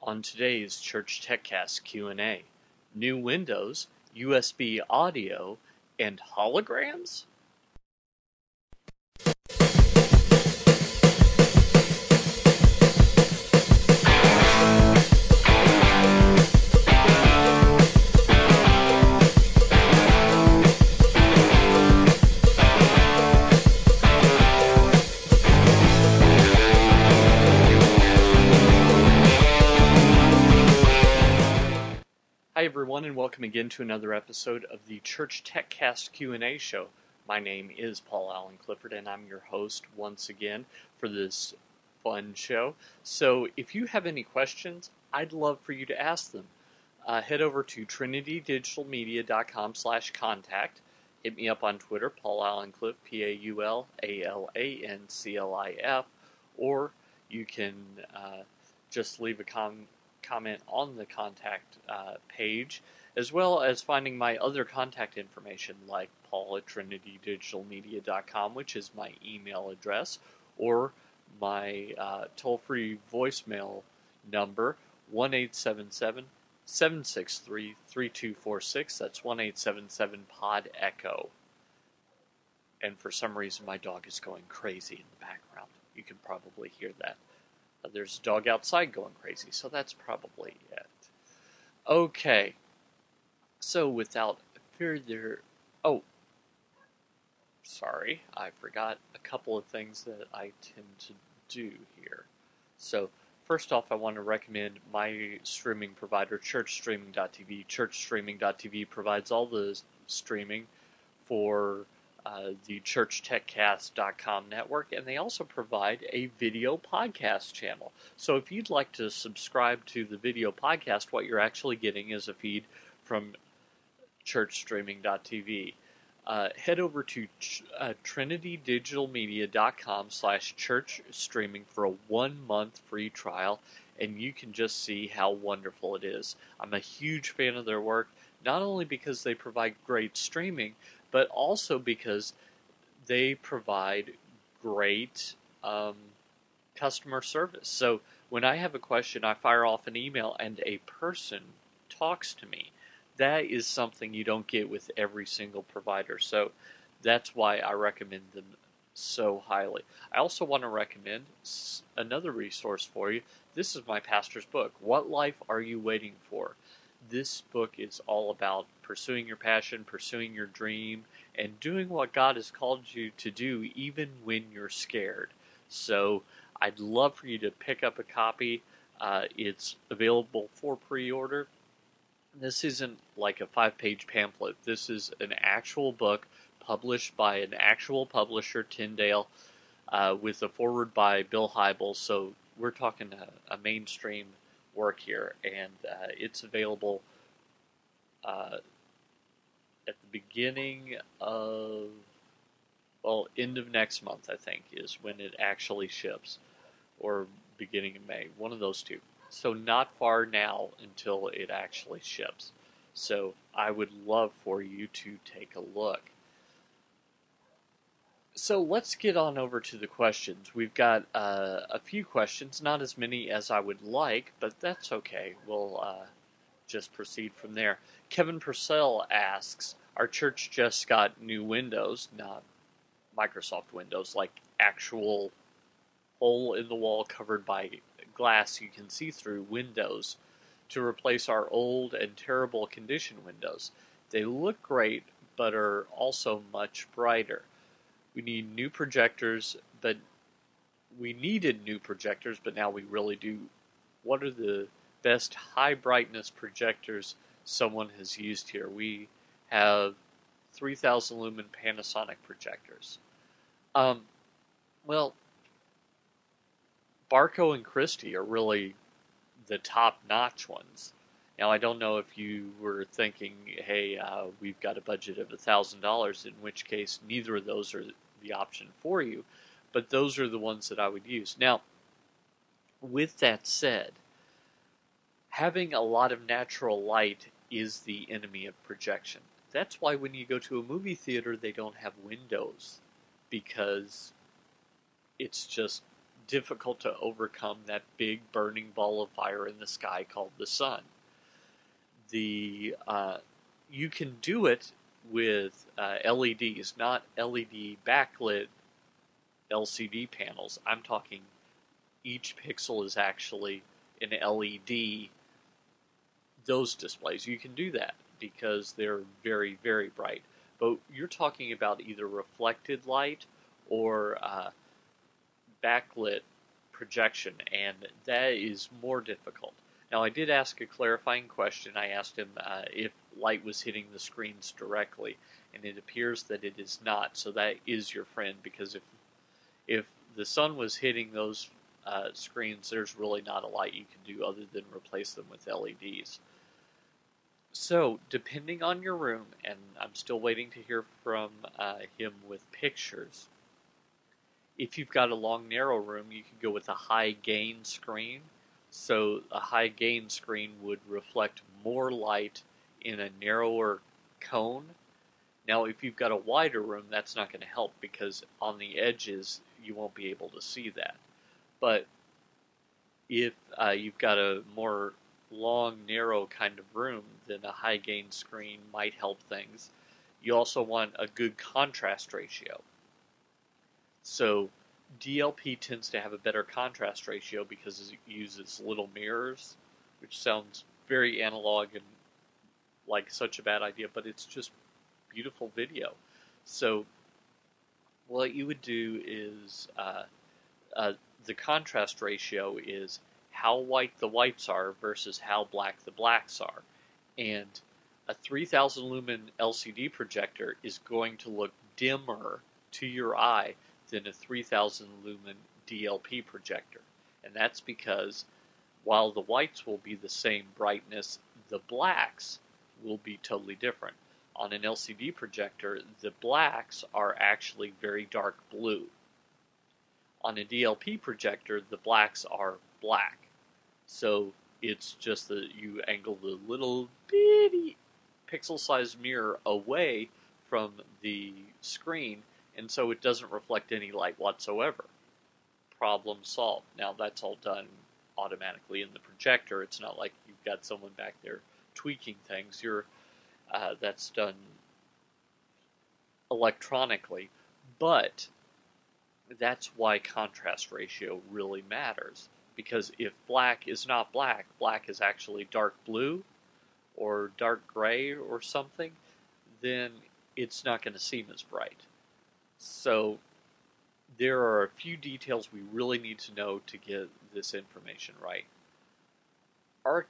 on today's Church TechCast Q&A. New Windows, USB audio, and holograms? Hi everyone, and welcome again to another episode of the Church TechCast Q&A show. My name is Paul Allen Clifford, and I'm your host once again for this fun show. So if you have any questions, I'd love for you to ask them. Head over to trinitydigitalmedia.com/contact. Hit me up on Twitter, Paul Allen Cliff, PaulAlanclif, or you can just leave a comment on the contact page, as well as finding my other contact information like paul@trinitydigitalmedia.com, which is my email address, or my toll-free voicemail number, 1-877-763-3246. That's 1-877-POD-ECHO. And for some reason, my dog is going crazy in the background. You can probably hear that. There's a dog outside going crazy, so that's probably it. Okay, so without further... Oh, sorry, I forgot a couple of things that I tend to do here. So, first off, I want to recommend my streaming provider, ChurchStreaming.tv. ChurchStreaming.tv provides all the streaming for the ChurchTechCast.com network, and they also provide a video podcast channel. So if you'd like to subscribe to the video podcast, what you're actually getting is a feed from ChurchStreaming.tv. Head over to trinitydigitalmedia.com/churchstreaming for a 1-month free trial, and you can just see how wonderful it is. I'm a huge fan of their work, not only because they provide great streaming, but also because they provide great customer service. So when I have a question, I fire off an email and a person talks to me. That is something you don't get with every single provider. So that's why I recommend them so highly. I also want to recommend another resource for you. This is my pastor's book, What Life Are You Waiting For? This book is all about pursuing your passion, pursuing your dream, and doing what God has called you to do even when you're scared. So I'd love for you to pick up a copy. It's available for pre-order. This isn't like a 5-page pamphlet. This is an actual book published by an actual publisher, Tyndale, with a foreword by Bill Hybels. So we're talking a mainstream work here, and it's available at the beginning of, end of next month, I think, is when it actually ships, or beginning of May, one of those two. So not far now until it actually ships. So I would love for you to take a look. So let's get on over to the questions. We've got a few questions, not as many as I would like, but that's okay. We'll just proceed from there. Kevin Purcell asks, our church just got new windows, not Microsoft Windows, like actual hole in the wall covered by glass you can see through windows to replace our old and terrible condition windows. They look great, but are also much brighter. We need new projectors, but we needed new projectors, but now we really do. What are the best high brightness projectors someone has used here? We have 3,000 lumen Panasonic projectors. Well, Barco and Christie are really the top-notch ones. Now, I don't know if you were thinking, hey, we've got a budget of $1,000, in which case neither of those are the option for you, but those are the ones that I would use. Now, with that said, having a lot of natural light is the enemy of projection. That's why when you go to a movie theater, they don't have windows, because it's just difficult to overcome that big burning ball of fire in the sky called the sun. You can do it with LEDs, not LED backlit LCD panels. I'm talking each pixel is actually an LED. Those displays, you can do that because they're very, very bright. But you're talking about either reflected light or backlit projection, and that is more difficult. Now, I did ask a clarifying question. I asked him if light was hitting the screens directly, and it appears that it is not. So that is your friend, because if the sun was hitting those screens, there's really not a lot you can do other than replace them with LEDs. So, depending on your room, and I'm still waiting to hear from him with pictures, if you've got a long, narrow room, you can go with a high gain screen. So, a high gain screen would reflect more light in a narrower cone. Now, if you've got a wider room, that's not going to help because on the edges, you won't be able to see that. But if you've got a more long, narrow kind of room, then a high gain screen might help things. You also want a good contrast ratio. So DLP tends to have a better contrast ratio because it uses little mirrors, which sounds very analog and like such a bad idea, but it's just beautiful video. So what you would do is the contrast ratio is how white the whites are versus how black the blacks are. And a 3000 lumen LCD projector is going to look dimmer to your eye than a 3000 lumen DLP projector. And that's because while the whites will be the same brightness, the blacks will be totally different. On an LCD projector, the blacks are actually very dark blue. On a DLP projector, the blacks are black. So it's just that you angle the little bitty pixel-sized mirror away from the screen, and so it doesn't reflect any light whatsoever. Problem solved. Now that's all done automatically in the projector. It's not like you've got someone back there tweaking things. That's done electronically, but that's why contrast ratio really matters. Because if black is not black, black is actually dark blue or dark gray or something, then it's not going to seem as bright. So there are a few details we really need to know to get this information right. R.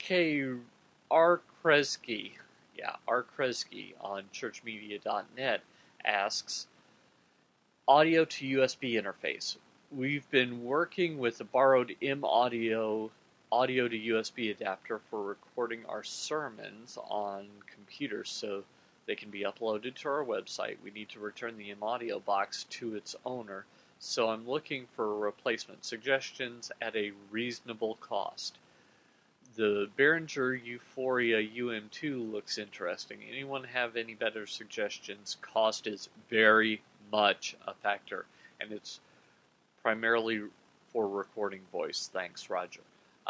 Kresge on churchmedia.net asks, audio to USB interface. We've been working with a borrowed M-Audio audio to USB adapter for recording our sermons on computers so they can be uploaded to our website. We need to return the M-Audio box to its owner, so I'm looking for a replacement. Suggestions at a reasonable cost. The Behringer Euphoria UM2 looks interesting. Anyone have any better suggestions? Cost is very much a factor, and it's primarily for recording voice. Thanks, Roger.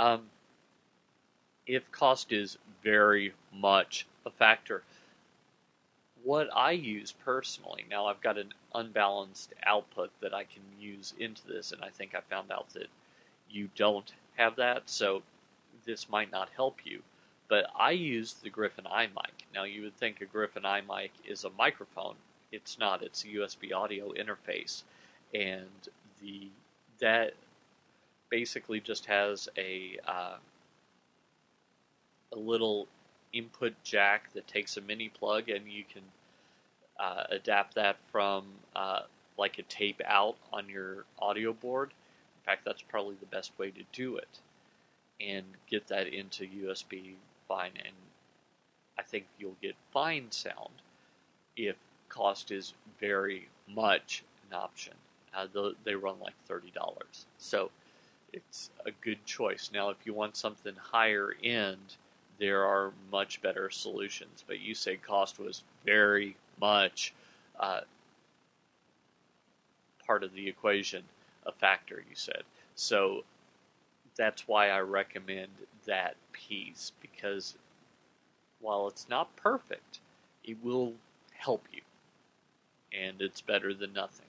If cost is very much a factor, what I use personally, now I've got an unbalanced output that I can use into this, and I think I found out that you don't have that, so this might not help you, but I use the Griffin iMic. Now you would think a Griffin iMic is a microphone. It's not. It's a USB audio interface, and that basically just has a little input jack that takes a mini plug, and you can adapt that from like a tape out on your audio board. In fact, that's probably the best way to do it, and get that into USB fine, and I think you'll get fine sound if cost is very much an option. They run like $30, so it's a good choice. Now, if you want something higher end, there are much better solutions, but you say cost was very much part of the equation, a factor, you said. So that's why I recommend that piece, because while it's not perfect, it will help you, and it's better than nothing.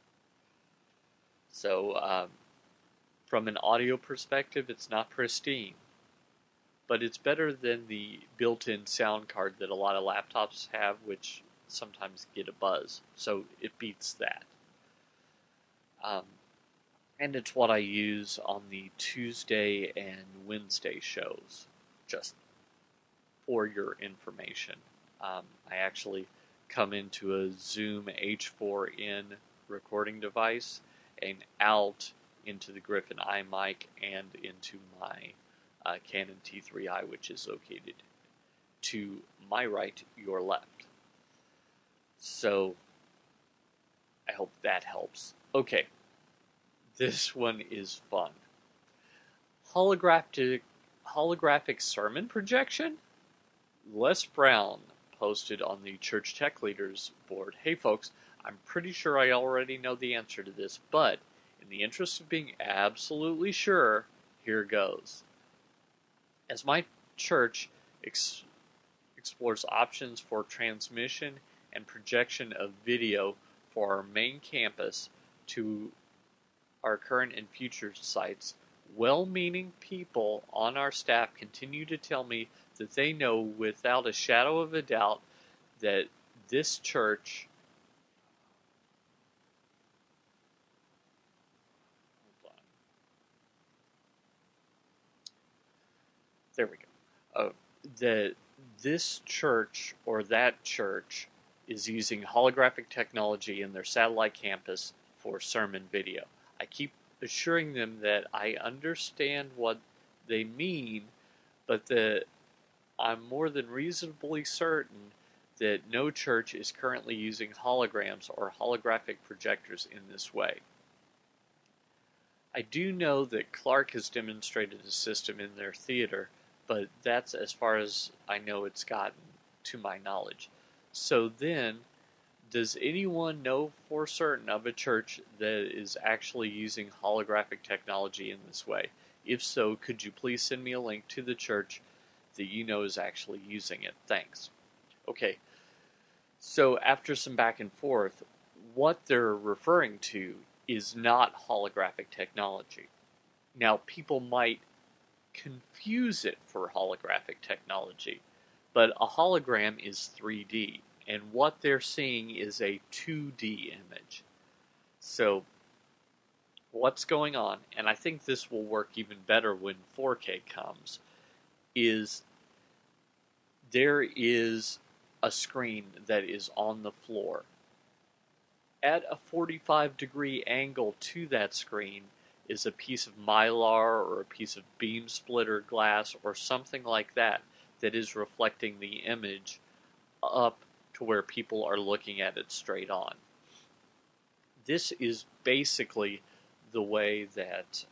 So, from an audio perspective, it's not pristine, but it's better than the built-in sound card that a lot of laptops have, which sometimes get a buzz. So it beats that. Um, and it's what I use on the Tuesday and Wednesday shows, just for your information. I actually come into a Zoom H4n recording device and out into the Griffin iMic and into my Canon T3i, which is located to my right, your left. So I hope that helps. Okay, this one is fun. Holographic sermon projection? Les Brown posted on the Church Tech Leaders board, "Hey folks, I'm pretty sure I already know the answer to this, but in the interest of being absolutely sure, here goes. As my church explores options for transmission and projection of video for our main campus to our current and future sites, well-meaning people on our staff continue to tell me that they know without a shadow of a doubt that this church..." Hold on. There we go. That this church or that church is using holographic technology in their satellite campus for sermon video. I keep assuring them that I understand what they mean, but that I'm more than reasonably certain that no church is currently using holograms or holographic projectors in this way. I do know that Clark has demonstrated a system in their theater, but that's as far as I know it's gotten, to my knowledge. So then, does anyone know for certain of a church that is actually using holographic technology in this way? If so, could you please send me a link to the church that you know is actually using it? Thanks. Okay, so after some back and forth, what they're referring to is not holographic technology. Now, people might confuse it for holographic technology, but a hologram is 3D, and what they're seeing is a 2D image. So, what's going on, and I think this will work even better when 4K comes, is there is a screen that is on the floor. At a 45-degree angle to that screen is a piece of mylar or a piece of beam splitter glass or something like that that is reflecting the image up to where people are looking at it straight on. This is basically the way that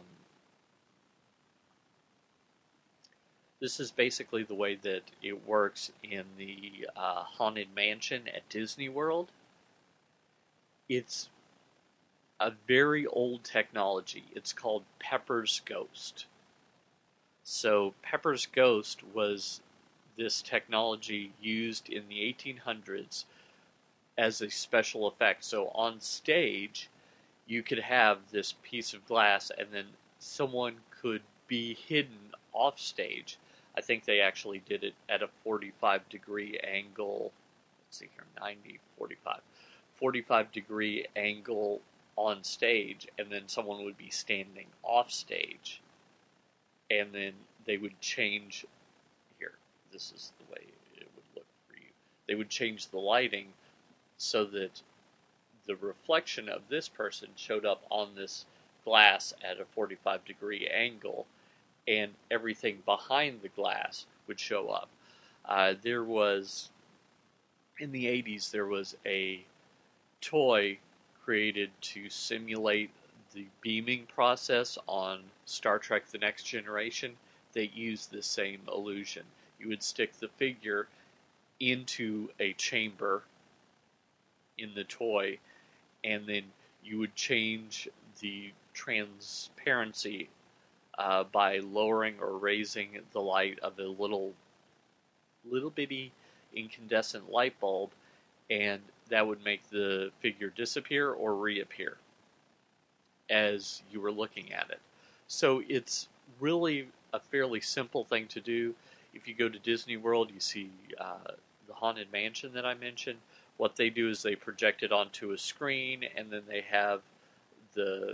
it works in the Haunted Mansion at Disney World. It's a very old technology. It's called Pepper's Ghost. So Pepper's Ghost was this technology used in the 1800s as a special effect. So on stage, you could have this piece of glass and then someone could be hidden off stage. I think they actually did it at a 45-degree angle. Let's see here, 90, 45. 45-degree angle on stage, and then someone would be standing off stage, and then they would change. Here, this is the way it would look for you. They would change the lighting so that the reflection of this person showed up on this glass at a 45-degree angle, and everything behind the glass would show up. There was, in the 80s, there was a toy created to simulate the beaming process on Star Trek The Next Generation that used the same illusion. You would stick the figure into a chamber in the toy, and then you would change the transparency by lowering or raising the light of a little bitty incandescent light bulb, and that would make the figure disappear or reappear as you were looking at it. So it's really a fairly simple thing to do. If you go to Disney World, you see the Haunted Mansion that I mentioned. What they do is they project it onto a screen, and then they have the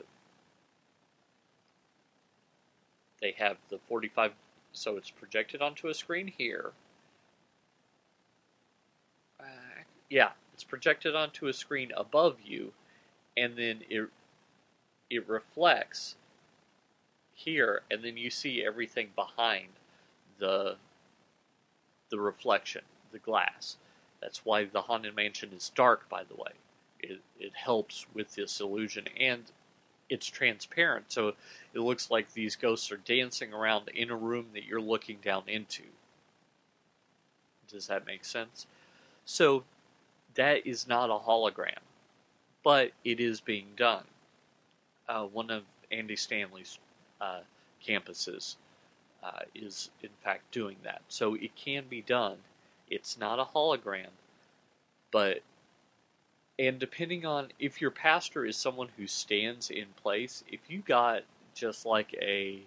45, so it's projected onto a screen here. It's projected onto a screen above you, and then it reflects here, and then you see everything behind the reflection, the glass. That's why the Haunted Mansion is dark, by the way. It helps with this illusion, and it's transparent, so it looks like these ghosts are dancing around in a room that you're looking down into. Does that make sense? So that is not a hologram, but it is being done. One of Andy Stanley's campuses is in fact doing that. So it can be done. It's not a hologram, and depending on if your pastor is someone who stands in place, if you got just like a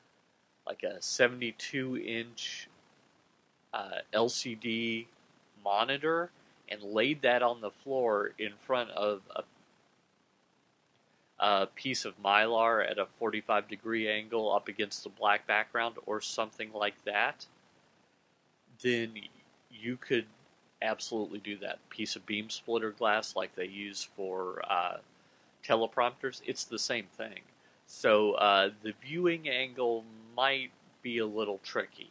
72-inch LCD monitor and laid that on the floor in front of a piece of mylar at a 45-degree angle up against the black background or something like that, then you could absolutely do that. Piece of beam splitter glass like they use for teleprompters, it's the same thing. So the viewing angle might be a little tricky.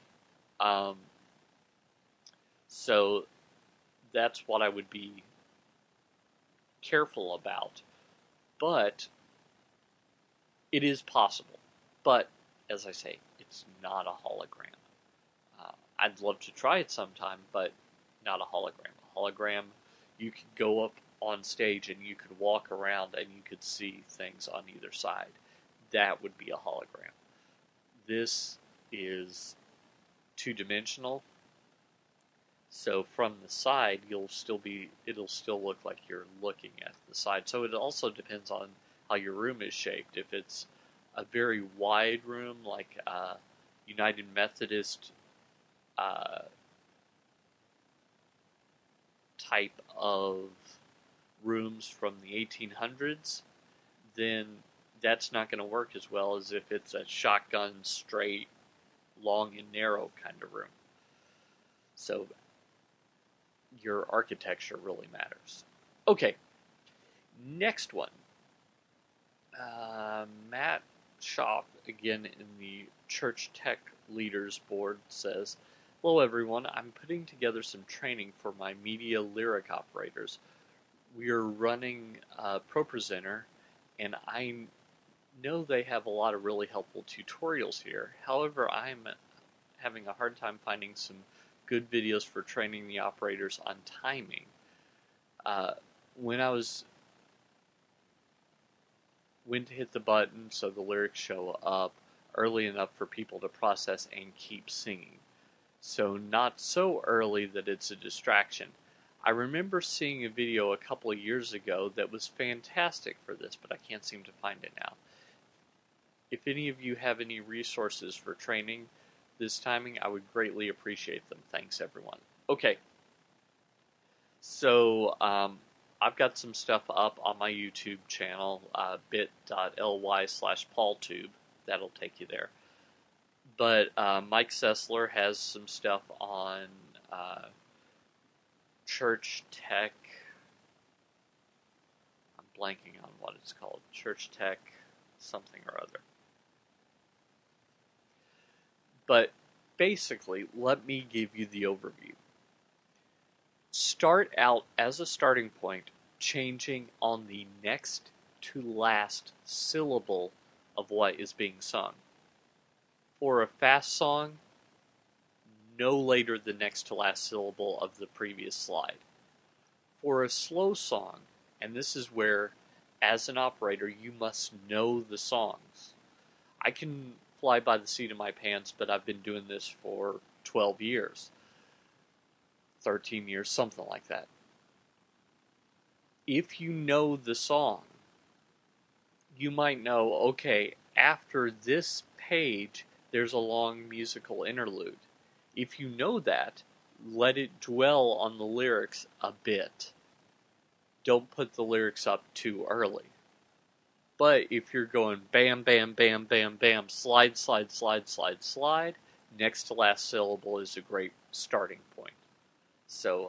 So that's what I would be careful about. But it is possible. But, as I say, it's not a hologram. I'd love to try it sometime, but not a hologram. A hologram, you could go up on stage and you could walk around and you could see things on either side. That would be a hologram. This is two-dimensional, so from the side it'll still look like you're looking at the side. So it also depends on how your room is shaped. If it's a very wide room, like United Methodist type of rooms from the 1800s, then that's not going to work as well as if it's a shotgun, straight, long and narrow kind of room. So your architecture really matters. Okay, next one. Matt Schaff, again in the Church Tech Leaders Board, says, "Hello everyone, I'm putting together some training for my media lyric operators. We are running ProPresenter, and I know they have a lot of really helpful tutorials here. However, I'm having a hard time finding some good videos for training the operators on timing. When to hit the button so the lyrics show up early enough for people to process and keep singing. So not so early that it's a distraction. I remember seeing a video a couple of years ago that was fantastic for this, but I can't seem to find it now. If any of you have any resources for training this timing, I would greatly appreciate them. Thanks, everyone." Okay. So, I've got some stuff up on my YouTube channel, bit.ly/PaulTube. That'll take you there. But Mike Sessler has some stuff on Church Tech. I'm blanking on what it's called. Church Tech something or other. But basically, let me give you the overview. Start out as a starting point, changing on the next to last syllable of what is being sung. For a fast song, no later than next to last syllable of the previous slide. For a slow song, and this is where as an operator, you must know the songs. I can fly by the seat of my pants, but I've been doing this for 12 years, 13 years, something like that. If you know the song, you might know, okay, after this page, there's a long musical interlude. If you know that, let it dwell on the lyrics a bit. Don't put the lyrics up too early. But if you're going bam, bam, bam, bam, bam, slide, slide, slide, slide, slide, next to last syllable is a great starting point. So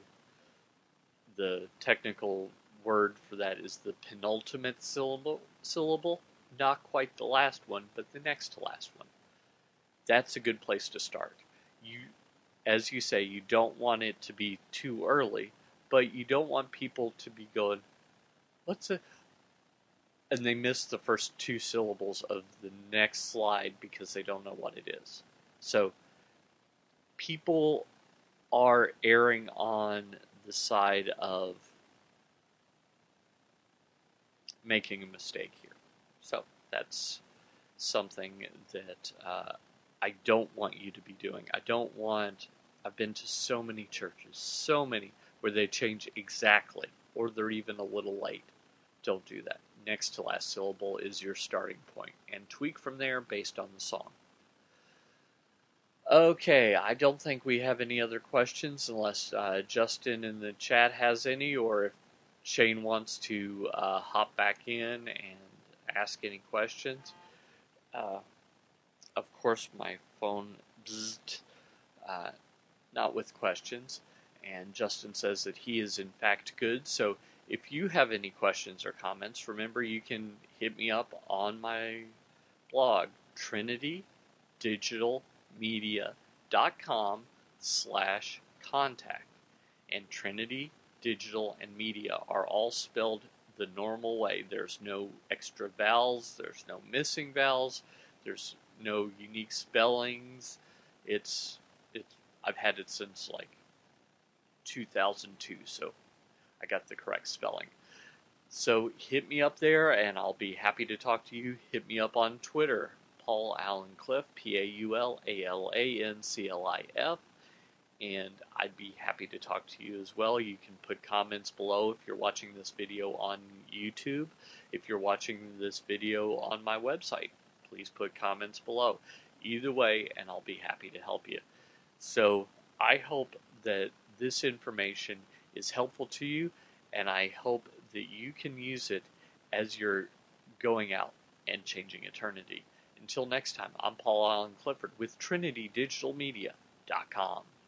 the technical word for that is the penultimate syllable. Not quite the last one, but the next to last one. That's a good place to start. As you say, you don't want it to be too early, but you don't want people to be going, what's it? And they miss the first two syllables of the next slide because they don't know what it is. So people are erring on the side of making a mistake here. So that's something that I don't want you to be doing. I've been to so many churches, where they change exactly, or they're even a little late. Don't do that. Next to last syllable is your starting point, and tweak from there based on the song. Okay, I don't think we have any other questions unless Justin in the chat has any, or if Shane wants to hop back in and ask any questions. Of course, my phone bzzzt, not with questions, and Justin says that he is in fact good. So if you have any questions or comments, remember you can hit me up on my blog, trinitydigitalmedia.com/contact. And Trinity, Digital, and Media are all spelled the normal way. There's no extra vowels, there's no missing vowels, there's no unique spellings. I've had it since like 2002, so I got the correct spelling. So hit me up there, and I'll be happy to talk to you. Hit me up on Twitter, Paul Allen Cliff, PaulAlanclif, and I'd be happy to talk to you as well. You can put comments below if you're watching this video on YouTube. If you're watching this video on my website, please put comments below. Either way, and I'll be happy to help you. So I hope that this information is helpful to you, and I hope that you can use it as you're going out and changing eternity. Until next time, I'm Paul Allen Clifford with TrinityDigitalMedia.com.